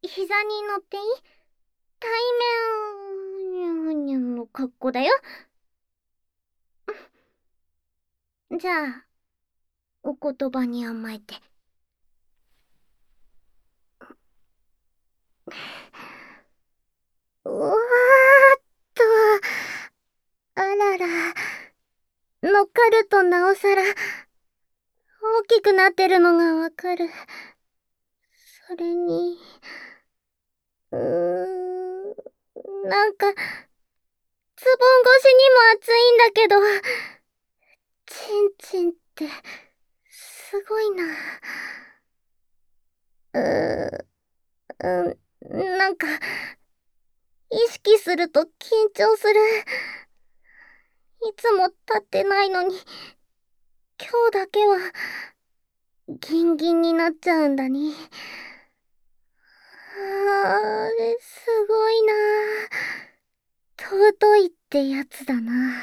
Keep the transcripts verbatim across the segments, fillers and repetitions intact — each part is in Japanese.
膝に乗っていい？対面の格好だよ。じゃあ、お言葉に甘えて。うわーっと、あらら、乗っかるとなおさら、大きくなってるのがわかる。それに、うーん、なんか、ズボン越しにも暑いんだけど、チンチンって、すごいな。うー、うん、なんか、意識すると緊張する。いつも立ってないのに、今日だけは、ギンギンになっちゃうんだね。あー、すごいな。尊いってやつだな。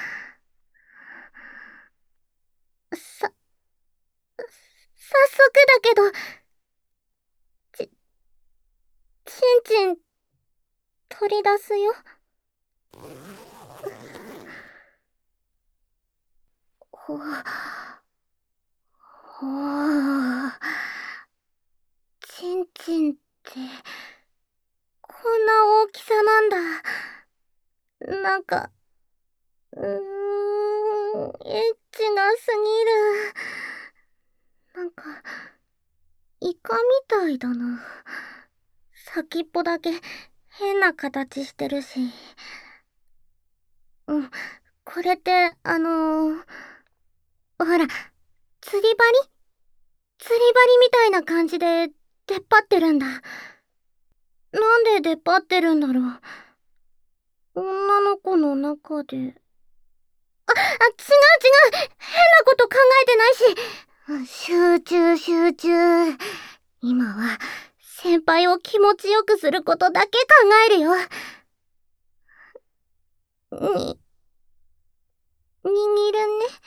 さ、早速だけど、ち、ちんちん、取り出すよ。ほ、ほー、ちんちんって、こんな大きさなんだ。なんか、うーん、エッチがすぎる。なんか、イカみたいだな。先っぽだけ変な形してるし。うん、これって、あのー、ほら、釣り針釣り針みたいな感じで出っ張ってるんだ。なんで出っ張ってるんだろう。女の子の中で。あ、あ、違う違う。変なこと考えてないし。集中集中。今は先輩を気持ちよくすることだけ考えるよ。に、握るね。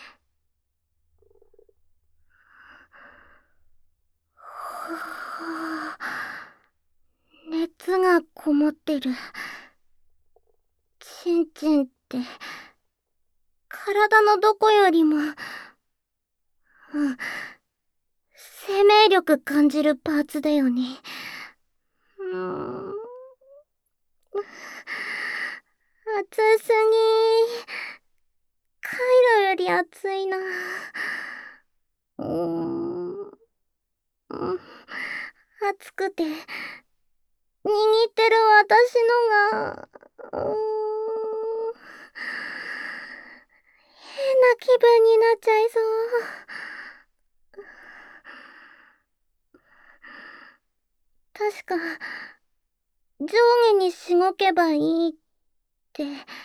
熱がこもってる。ちんちんって体のどこよりも、うん、生命力感じるパーツだよね。うーん、暑すぎ。カイロより暑いな。うーん、うん、暑くて握ってる私のが、うーん、変な気分になっちゃいそう。確か、上下にしごけばいいって、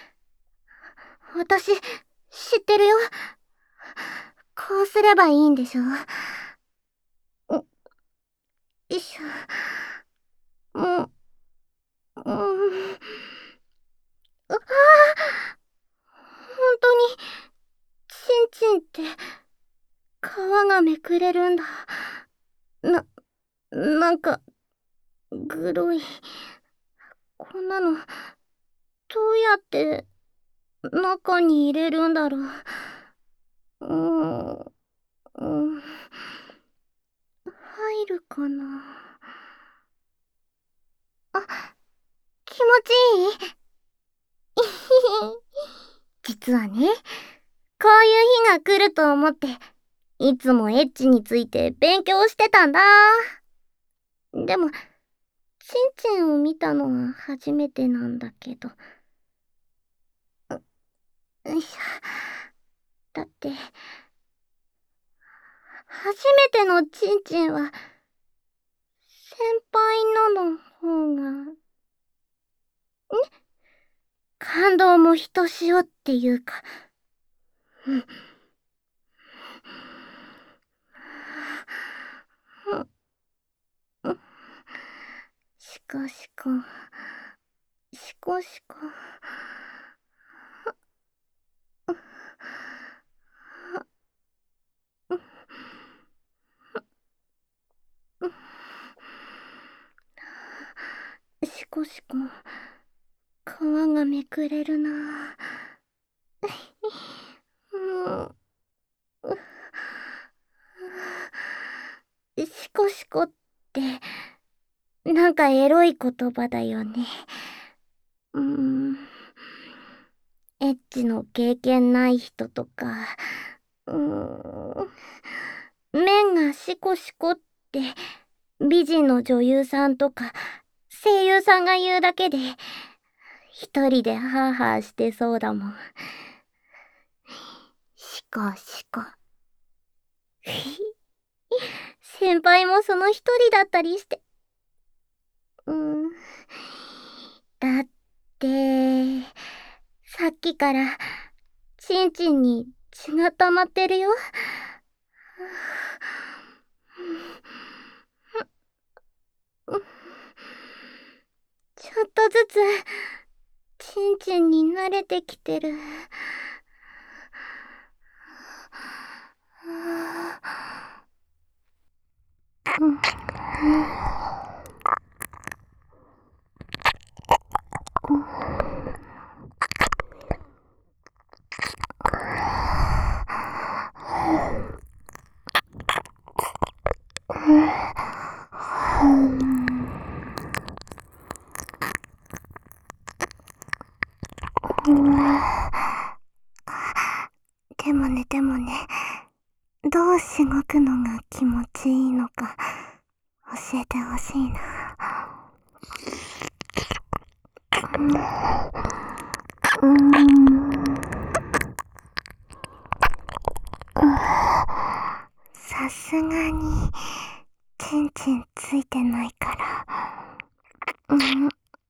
私、知ってるよ。こうすればいいんでしょ。よいしょ。もう、うん。ああ、本当に、ちんちんって、皮がめくれるんだ。な、なんか、グロい。こんなの、どうやって中に入れるんだろう。うーん、うん、入るかな。あ、気持ちいい。実はね、こういう日が来ると思って、いつもエッチについて勉強してたんだ。でも、ちんちんを見たのは初めてなんだけど。よいしょ。だって、初めてのちんちんは、先輩のの方が、ね、感動もひとしおっていうか、うん。しこしこ、しこしこ。 こしこ皮がめくれるな。もうシコシコってなんかエロい言葉だよね。うーんエッチの経験ない人とか、うーん麺がシコシコって美人の女優さんとか声優さんが言うだけで一人でハーハーしてそうだもん。シコシコ先輩もその一人だったりして。うんだってさっきからチンチンに血が溜まってるよ。ちょっとずつチンチンに慣れてきてる。うんでもねでもねどうしごくのが気持ちいいのか教えてほしいな。うーんさすがにチンチンついてないからうん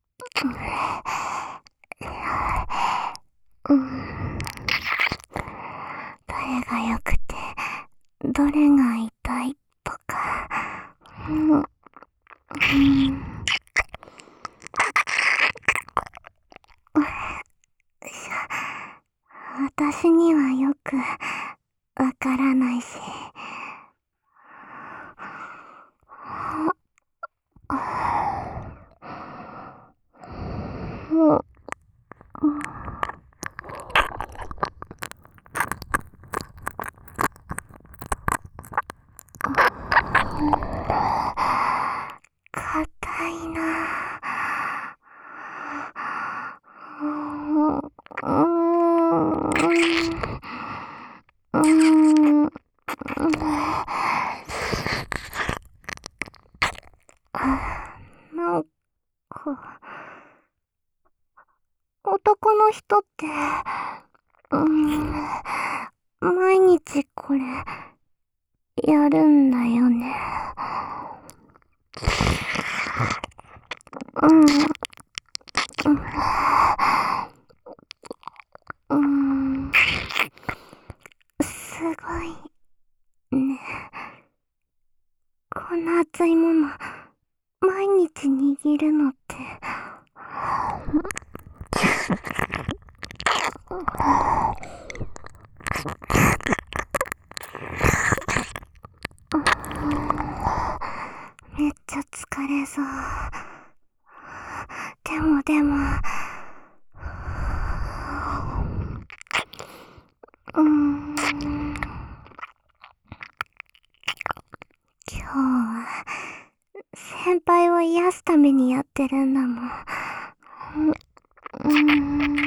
うんどれが良くてどれが痛いとかうんうん私にはよくわからないし。硬いな。なんか男の人ってうん毎日これやるんだよね。うんうんすごいね。こんな熱いもの毎日握るのってめっちゃ疲れそう。でもでもうーん今日は先輩を癒すためにやってるんだもん。うーん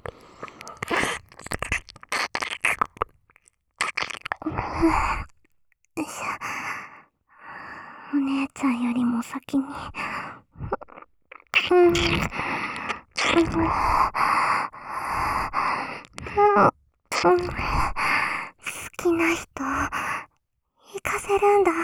よいしょ。お姉ちゃんよりも先にうんうん好きな人行かせるんだ。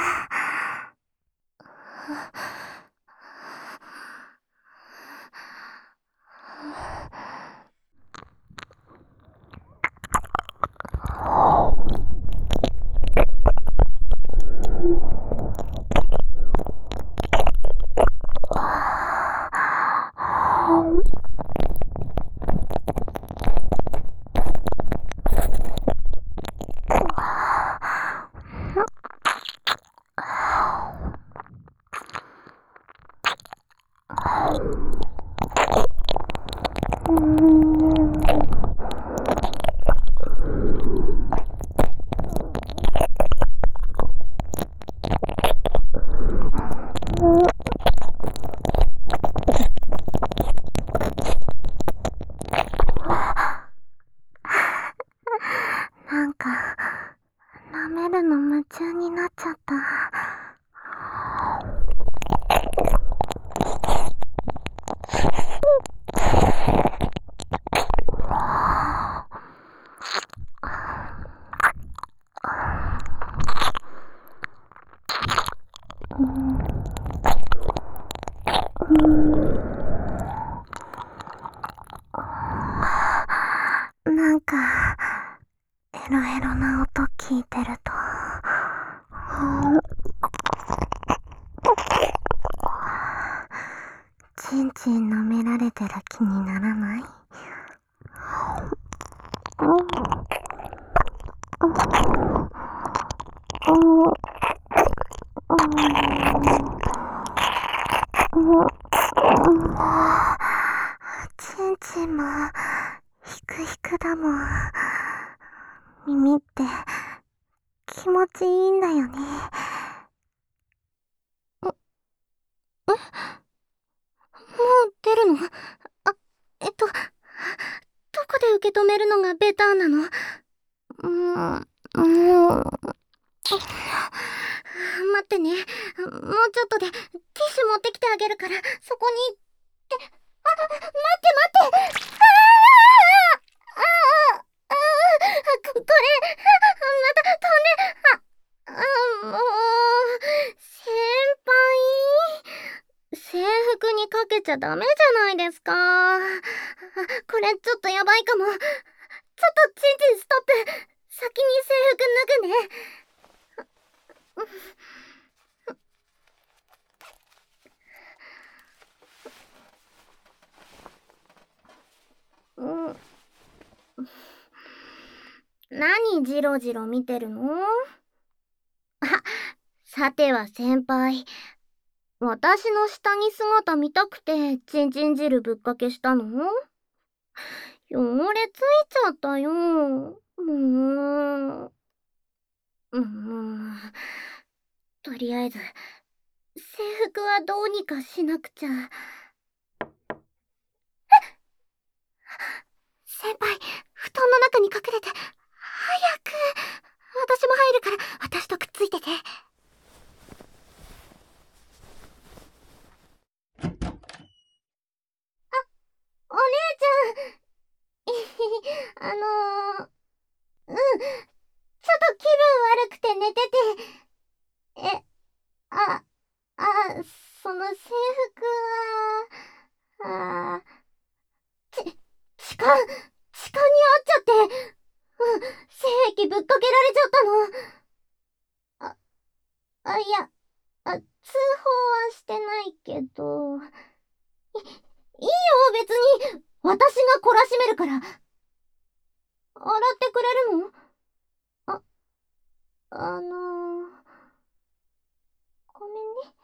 なんか、ヘロヘロな音聞いてると、チンチン舐められてる気にならない？チンチンもヒクヒクだもん。耳って気持ちいいんだよね。え、もう出るの？あ、えっと、どこで受け止めるのがベターなの？うーん、もう、待ってね。もうちょっとでティッシュ持ってきてあげるから、そこに。って、あ、待って待って。ああ、ああ、ああ、こ、これ、また飛んで、あ、あ、もう、先輩、制服にかけちゃダメじゃないですか。これちょっとやばいかも。ちょっとチンチンストップ。先に制服脱ぐね。うん、何ジロジロ見てるの？あ、さては先輩、私の下着姿見たくてチンチン汁ぶっかけしたの？汚れついちゃったよ。もう。うん。とりあえず、制服はどうにかしなくちゃ。先輩、布団の中に隠れて、早く。私も入るから、私とくっついてて。あ、お姉ちゃん。あのー、うん、ちょっと気分悪くて寝てて。え、あ、あ、その制服は、あ、ち、痴漢、痴漢に遭っちゃって、うん、性癖ぶっかけられちゃったの。あ、あ、いや、あ、通報はしてないけど、い、いいよ、別に。私が懲らしめるから。洗ってくれるの？あ、あのー、ごめんね。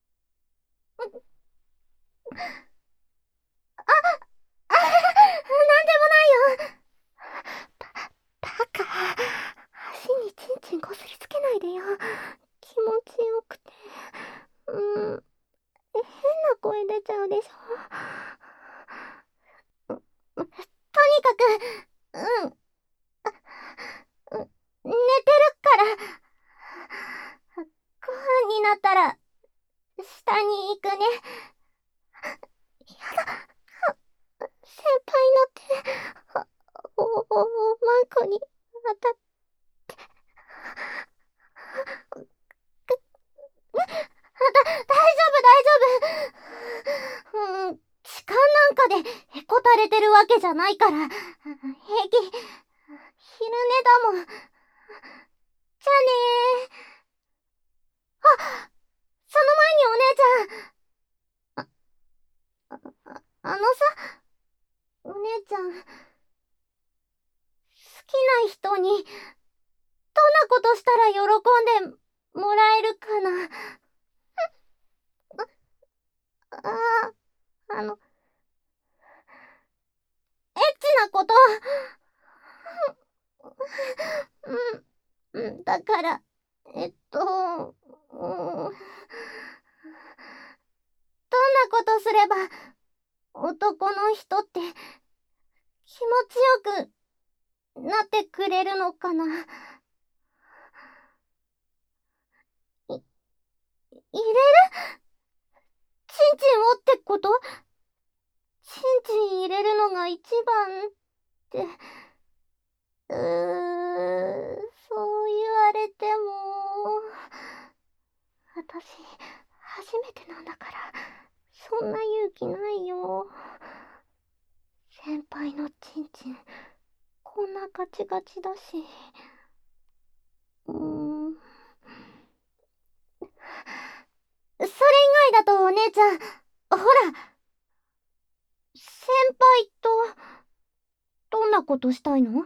あ、あ、なんでもないよ。バカ。足にチンチンこすりつけないでよ。気持ちよくて。うん。変な声出ちゃうでしょ。とにかく、うん。うん、寝てるから。ご飯になったら、下に行くね。やだ。先輩の手、あ、お、お、おまんこに当たっ、だ、大丈夫、大丈夫。うん、痴漢なんかでへこたれてるわけじゃないから、平気。昼寝だもん。じゃあねー。あ、その前にお姉ちゃん。あ、あ、あのさ、お姉ちゃん、好きな人に、どんなことしたら喜んでもらえるかな。ああ、あの、エッチなこと。うん、うん、だから、えっと、うん、どんなことすれば、男の人って気持ちよくなってくれるのかな。い、入れる？チンチンをってこと？チンチン入れるのが一番って、うー、そう言われても、私、初めてなんだから、そんんな勇気ないよ。先輩のチンチン、こんなガチガチだし。うーん。それ以外だとお姉ちゃん、ほら、先輩と、どんなことしたいの？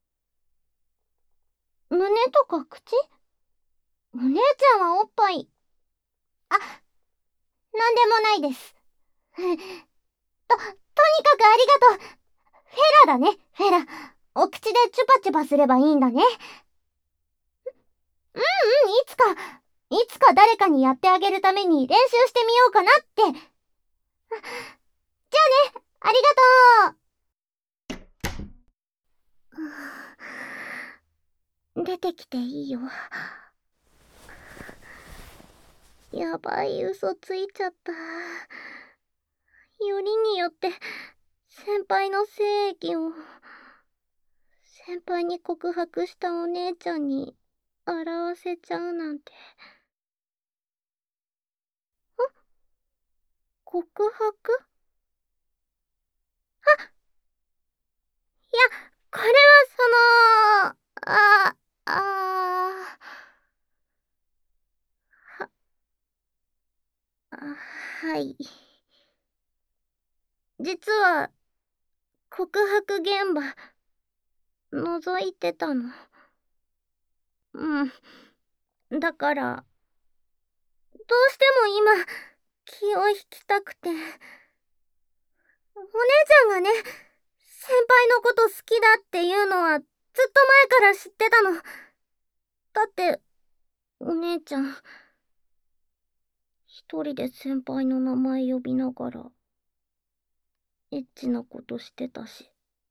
胸とか口？お姉ちゃんはおっぱい。あ、なんでもないです。と、とにかくありがとう。フェラだね、フェラ。お口でチュパチュパすればいいんだね。うんうん、いつか、いつか誰かにやってあげるために練習してみようかなって。じゃあね、ありがとう。出てきていいよ。やばい、嘘ついちゃった。よりによって先輩の精液を先輩に告白したお姉ちゃんに表せちゃうなんて。ん？告白？あ、いや、これはその、あ、あー、は、あ、はい。実は、告白現場、覗いてたの。うん。だから、どうしても今、気を引きたくて。お姉ちゃんがね、先輩のこと好きだっていうのはずっと前から知ってたの。だって、お姉ちゃん、一人で先輩の名前呼びながら、エッチなことしてたし。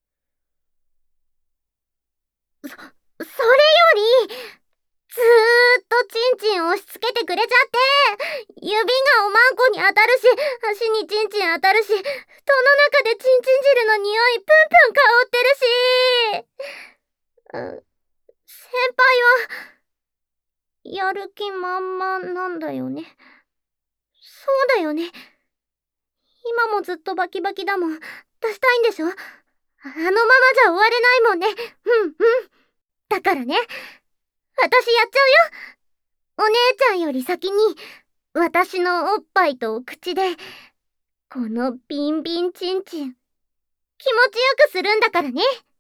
そ、それより、ずーっとチンチン押し付けてくれちゃって、指がおまんこに当たるし、足にチンチン当たるし、戸の中でチンチン汁の匂いプンプン香ってるし、う、先輩は、やる気満々なんだよね。そうだよね。今もずっとバキバキだもん。出したいんでしょ？あのままじゃ終われないもんね。うんうん。だからね、私やっちゃうよ。お姉ちゃんより先に、私のおっぱいとお口で、このビンビンチンチン、気持ちよくするんだからね。